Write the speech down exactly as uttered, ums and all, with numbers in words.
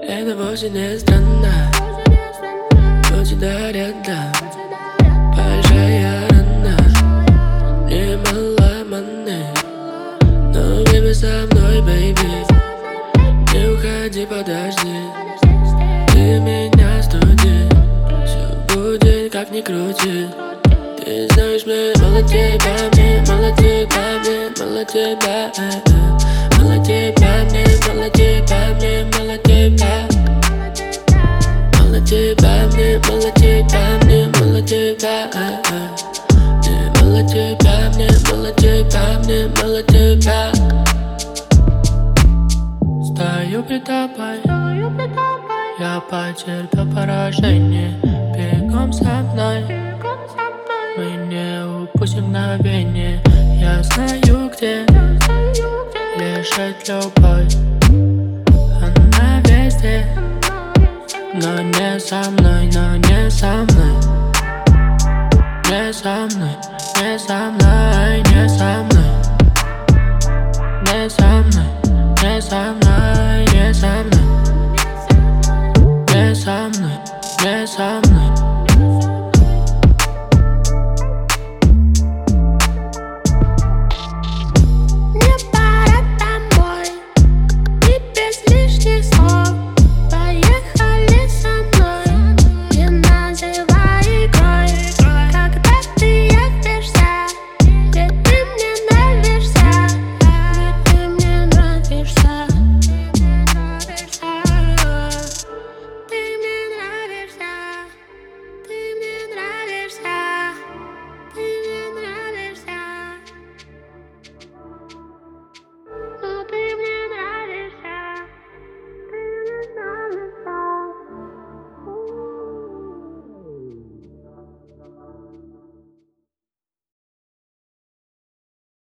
Это вовсе не странно, у тебя рядом большая рана, немало маны. Но время со мной, бэйби, не уходи, подожди. Ты меня студи, все будет как ни крути. Ты знаешь, мне мало тебя, мне мало тебя, мне мало тебя, мало тебя, мне мало тебя, мне мало тебя, мало тебя, мне мало тебя, мне мало тебя, мне мало тебя, мне мало тебя, мне мало тебя. Стою пред тобой, я потерпел поражение. Бегом со мной, мы не упустим мгновение. Я знаю, где лежит любовь, она везде, но не со мной, но не со мной, не со мной, не со мной, не со мной.